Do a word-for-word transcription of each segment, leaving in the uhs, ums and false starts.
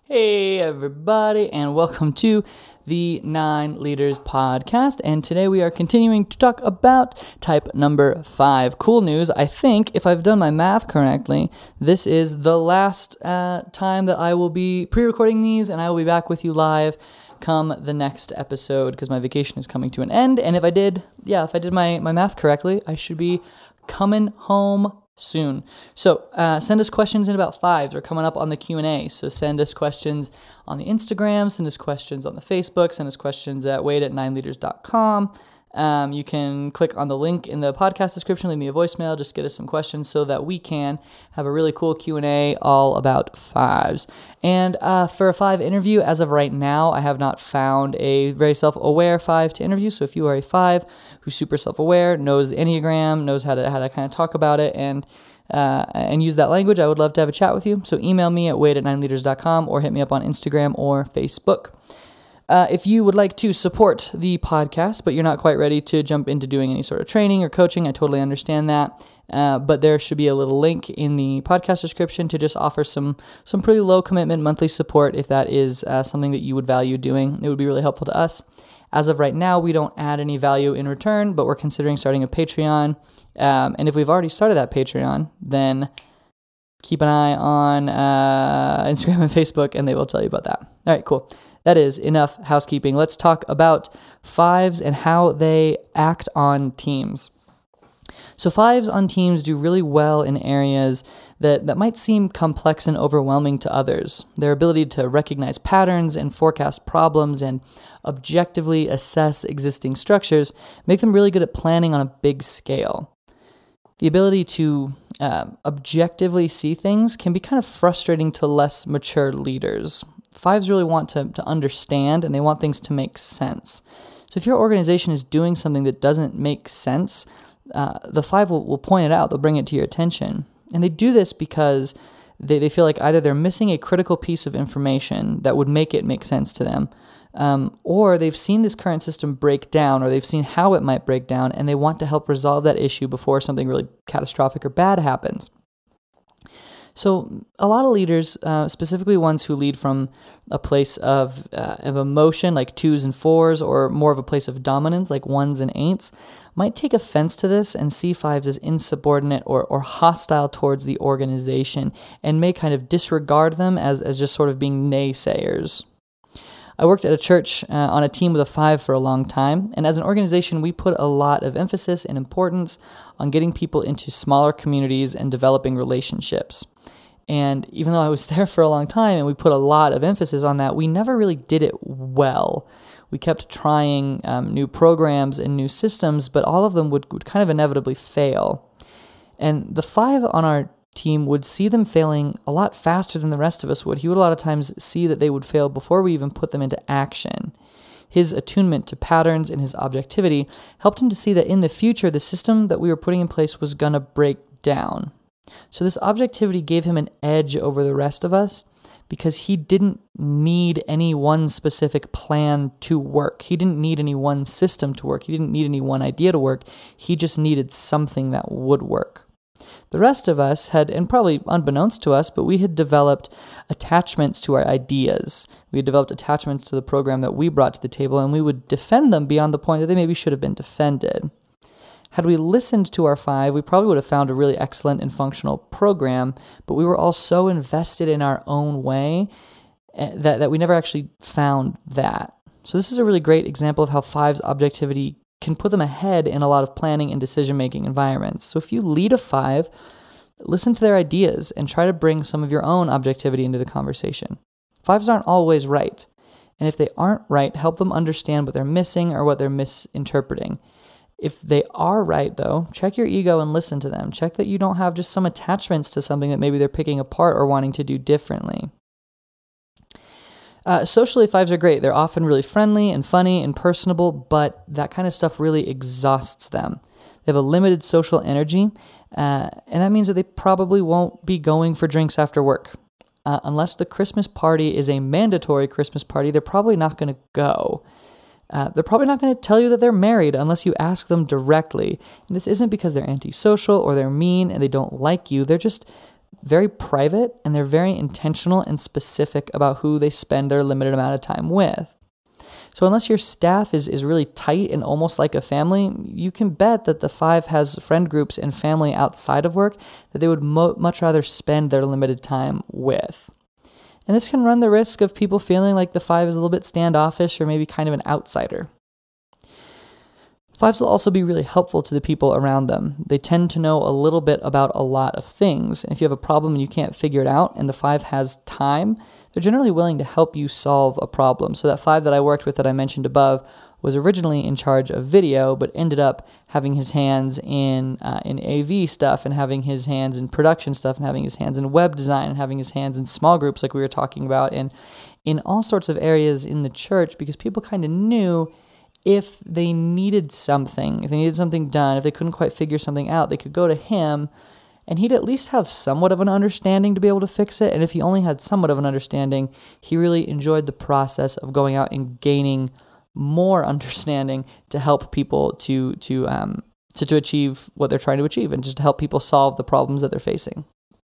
Hey everybody, and welcome to the Nine Leaders Podcast. And today we are continuing to talk about type number five. Cool news, I think, if I've done my math correctly, this is the last uh, time that I will be pre-recording these, and I will be back with you live come the next episode because my vacation is coming to an end. And if I did, yeah, if I did my, my math correctly, I should be coming home soon. So uh, send us questions in about fives. We're coming up on the Q and A. So send us questions on the Instagram, send us questions on the Facebook, send us questions at wade at nine leaders dot com. Um, you can click on the link in the podcast description, leave me a voicemail, just get us some questions so that we can have a really cool Q and A all about fives. And uh, for a five interview, as of right now, I have not found a very self-aware five to interview. So if you are a five who's super self-aware, knows the Enneagram, knows how to how to kind of talk about it and uh, and use that language, I would love to have a chat with you. So email me at wade at nine leaders dot com or hit me up on Instagram or Facebook. Uh, if you would like to support the podcast, but you're not quite ready to jump into doing any sort of training or coaching, I totally understand that. Uh, but there should be a little link in the podcast description to just offer some some pretty low commitment monthly support if that is uh, something that you would value doing. It would be really helpful to us. As of right now, we don't add any value in return, but we're considering starting a Patreon. Um, and if we've already started that Patreon, then keep an eye on uh, Instagram and Facebook, and they will tell you about that. All right, cool. That is enough housekeeping. Let's talk about fives and how they act on teams. So fives on teams do really well in areas that, that might seem complex and overwhelming to others. Their ability to recognize patterns and forecast problems and objectively assess existing structures make them really good at planning on a big scale. The ability to uh, objectively see things can be kind of frustrating to less mature leaders. Fives really want to, to understand, and they want things to make sense. So if your organization is doing something that doesn't make sense, uh, the five will, will point it out. They'll bring it to your attention. And they do this because they, they feel like either they're missing a critical piece of information that would make it make sense to them, um, or they've seen this current system break down, or they've seen how it might break down, and they want to help resolve that issue before something really catastrophic or bad happens. So a lot of leaders, uh, specifically ones who lead from a place of uh, of emotion, like twos and fours, or more of a place of dominance, like ones and eights, might take offense to this and see fives as insubordinate or, or hostile towards the organization, and may kind of disregard them as, as just sort of being naysayers. I worked at a church uh, on a team with a five for a long time, and as an organization, we put a lot of emphasis and importance on getting people into smaller communities and developing relationships. And even though I was there for a long time and we put a lot of emphasis on that, we never really did it well. We kept trying um, new programs and new systems, but all of them would, would kind of inevitably fail. And the five on our team would see them failing a lot faster than the rest of us would. He would a lot of times see that they would fail before we even put them into action. His attunement to patterns and his objectivity helped him to see that in the future, the system that we were putting in place was going to break down. So this objectivity gave him an edge over the rest of us because he didn't need any one specific plan to work. He didn't need any one system to work. He didn't need any one idea to work. He just needed something that would work. The rest of us had, and probably unbeknownst to us, but we had developed attachments to our ideas. We had developed attachments to the program that we brought to the table, and we would defend them beyond the point that they maybe should have been defended. Had we listened to our five, we probably would have found a really excellent and functional program, but we were all so invested in our own way that, that we never actually found that. So this is a really great example of how five's objectivity can put them ahead in a lot of planning and decision-making environments. So if you lead a five, listen to their ideas and try to bring some of your own objectivity into the conversation. Fives aren't always right, and if they aren't right, help them understand what they're missing or what they're misinterpreting. If they are right, though, check your ego and listen to them. Check that you don't have just some attachments to something that maybe they're picking apart or wanting to do differently. Uh, socially, fives are great. They're often really friendly and funny and personable, but that kind of stuff really exhausts them. They have a limited social energy, uh, and that means that they probably won't be going for drinks after work. Uh, unless the Christmas party is a mandatory Christmas party, they're probably not going to go. Uh, they're probably not going to tell you that they're married unless you ask them directly. And this isn't because they're antisocial or they're mean and they don't like you. They're just very private, and they're very intentional and specific about who they spend their limited amount of time with. So unless your staff is, is really tight and almost like a family, you can bet that the five has friend groups and family outside of work that they would mo- much rather spend their limited time with. And this can run the risk of people feeling like the five is a little bit standoffish or maybe kind of an outsider. Fives will also be really helpful to the people around them. They tend to know a little bit about a lot of things. And if you have a problem and you can't figure it out and the five has time, they're generally willing to help you solve a problem. So that five that I worked with that I mentioned above was originally in charge of video, but ended up having his hands in uh, in A V stuff and having his hands in production stuff and having his hands in web design and having his hands in small groups like we were talking about and in all sorts of areas in the church, because people kind of knew if they needed something, if they needed something done, if they couldn't quite figure something out, they could go to him and he'd at least have somewhat of an understanding to be able to fix it. And if he only had somewhat of an understanding, he really enjoyed the process of going out and gaining more understanding to help people to to um to, to achieve what they're trying to achieve and just to help people solve the problems that they're facing.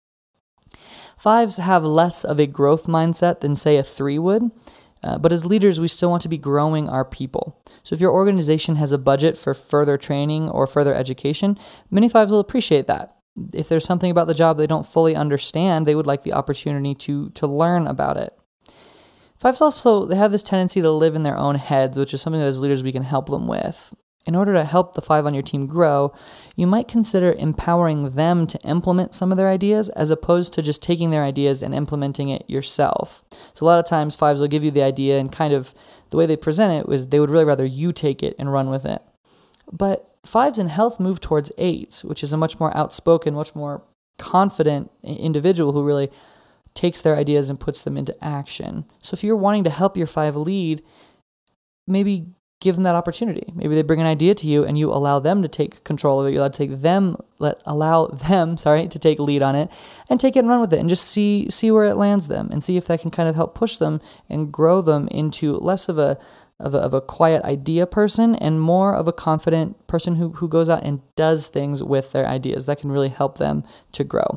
Fives have less of a growth mindset than, say, a three would. Uh, but as leaders, we still want to be growing our people. So if your organization has a budget for further training or further education, many fives will appreciate that. If there's something about the job they don't fully understand, they would like the opportunity to to learn about it. Fives also, they have this tendency to live in their own heads, which is something that as leaders we can help them with. In order to help the five on your team grow, you might consider empowering them to implement some of their ideas as opposed to just taking their ideas and implementing it yourself. So a lot of times fives will give you the idea and kind of the way they present it was they would really rather you take it and run with it. But fives in health move towards eights, which is a much more outspoken, much more confident individual who really takes their ideas and puts them into action. So if you're wanting to help your five lead, maybe give them that opportunity. Maybe they bring an idea to you and you allow them to take control of it. You allow to take them, let allow them, sorry, to take lead on it and take it and run with it and just see see where it lands them and see if that can kind of help push them and grow them into less of a of a, of a quiet idea person and more of a confident person who who goes out and does things with their ideas. That can really help them to grow.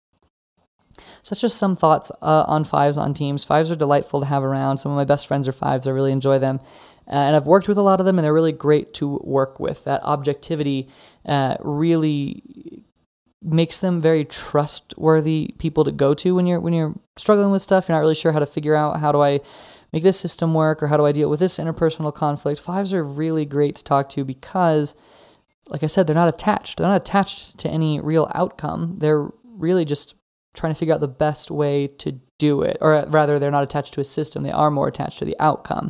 So that's just some thoughts uh, on fives on teams. Fives are delightful to have around. Some of my best friends are fives. I really enjoy them. Uh, and I've worked with a lot of them, and they're really great to work with. That objectivity uh, really makes them very trustworthy people to go to when you're when you're struggling with stuff. You're not really sure how to figure out how do I make this system work or how do I deal with this interpersonal conflict. Fives are really great to talk to because, like I said, they're not attached. They're not attached to any real outcome. They're really just trying to figure out the best way to do it, or rather, they're not attached to a system. They are more attached to the outcome.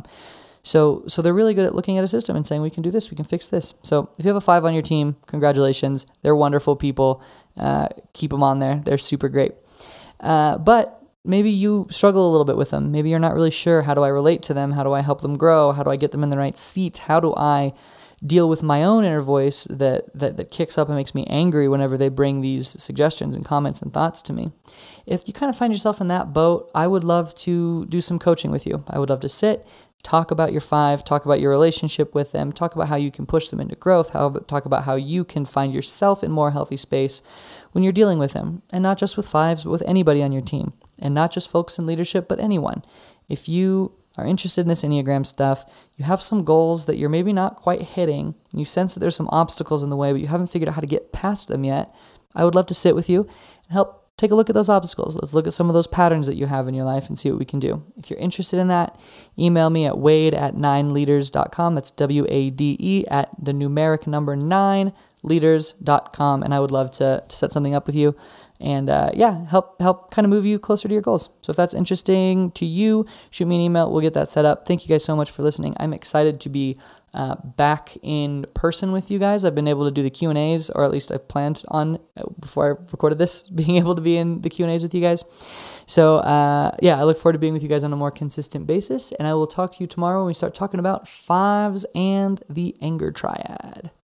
So so they're really good at looking at a system and saying, we can do this, we can fix this. So if you have a five on your team, congratulations. They're wonderful people. Uh, keep them on there. They're super great. Uh, but maybe you struggle a little bit with them. Maybe you're not really sure, how do I relate to them? How do I help them grow? How do I get them in the right seat? How do I deal with my own inner voice that, that, that kicks up and makes me angry whenever they bring these suggestions and comments and thoughts to me? If you kind of find yourself in that boat, I would love to do some coaching with you. I would love to sit, talk about your five, talk about your relationship with them, talk about how you can push them into growth, how, talk about how you can find yourself in more healthy space when you're dealing with them. And not just with fives, but with anybody on your team. And not just folks in leadership, but anyone. If you are interested in this Enneagram stuff, you have some goals that you're maybe not quite hitting, and you sense that there's some obstacles in the way, but you haven't figured out how to get past them yet, I would love to sit with you and help take a look at those obstacles. Let's look at some of those patterns that you have in your life and see what we can do. If you're interested in that, email me at wade at nine leaders dot com. That's W A D E at the numeric number nine leaders dot com. And I would love to, to set something up with you and uh, yeah, help help kind of move you closer to your goals. So if that's interesting to you, shoot me an email. We'll get that set up. Thank you guys so much for listening. I'm excited to be Uh, back in person with you guys. I've been able to do the Q and A's, or at least I planned on, uh, before I recorded this, being able to be in the Q and A's with you guys. So uh, yeah, I look forward to being with you guys on a more consistent basis, and I will talk to you tomorrow when we start talking about fives and the anger triad.